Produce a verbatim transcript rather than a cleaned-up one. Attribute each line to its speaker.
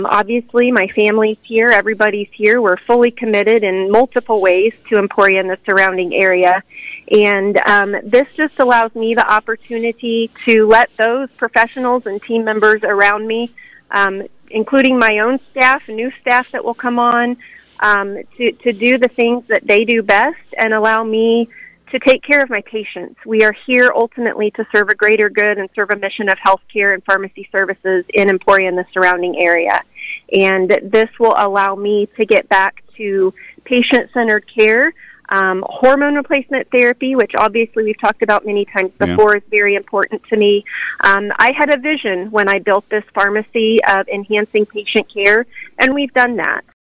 Speaker 1: Obviously, my family's here. Everybody's here. We're fully committed in multiple ways to Emporia and the surrounding area. And um, this just allows me the opportunity to let those professionals and team members around me, um, including my own staff, new staff that will come on, um, to, to do the things that they do best and allow me to take care of my patients. We are here ultimately to serve a greater good and serve a mission of healthcare and pharmacy services in Emporia and the surrounding area. And this will allow me to get back to patient-centered care. Um, hormone replacement therapy, which obviously we've talked about many times before, yeah. is very important to me. Um, I had a vision when I built this pharmacy of enhancing patient care, and we've done that.